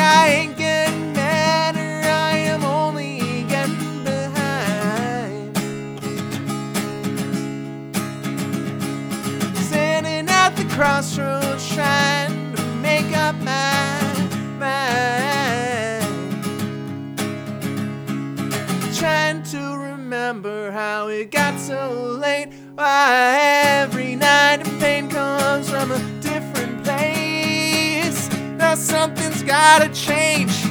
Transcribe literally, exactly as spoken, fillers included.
I ain't getting better, I am only getting behind. Standing at the crossroads trying to make up my mind, trying to remember how it got so late. Why every night the pain comes from a different place. Now something's gotta change.